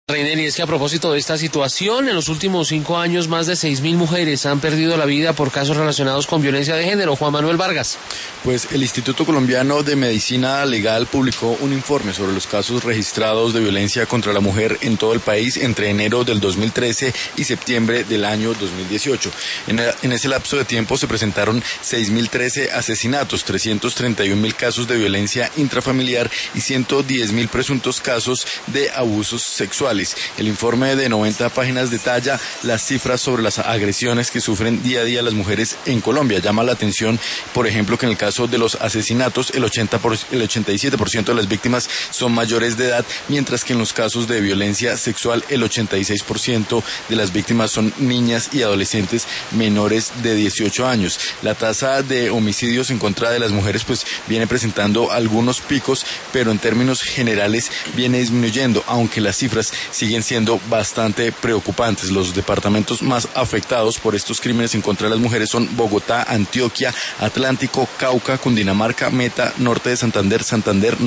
Reiner, y es que a propósito de esta situación, en los últimos 5 años más de 6.000 mujeres han perdido la vida por casos relacionados con violencia de género. Juan Manuel Vargas. Pues el Instituto Colombiano de Medicina Legal publicó un informe sobre los casos registrados de violencia contra la mujer en todo el país entre enero del 2013 y septiembre del año 2018. En ese lapso de tiempo se presentaron 6.013 asesinatos, 331.000 casos de violencia intrafamiliar y 110.000 presuntos casos de abusos sexuales. El informe de 90 páginas detalla las cifras sobre las agresiones que sufren día a día las mujeres en Colombia. Llama la atención, por ejemplo, que en el caso de los asesinatos, el 87% de las víctimas son mayores de edad, mientras que en los casos de violencia sexual, el 86% de las víctimas son niñas y adolescentes menores de 18 años. La tasa de homicidios en contra de las mujeres pues viene presentando algunos picos, pero en términos generales viene disminuyendo, aunque las cifras siguen siendo bastante preocupantes. Los departamentos más afectados por estos crímenes en contra de las mujeres son Bogotá, Antioquia, Atlántico, Cauca, Cundinamarca, Meta, Norte de Santander,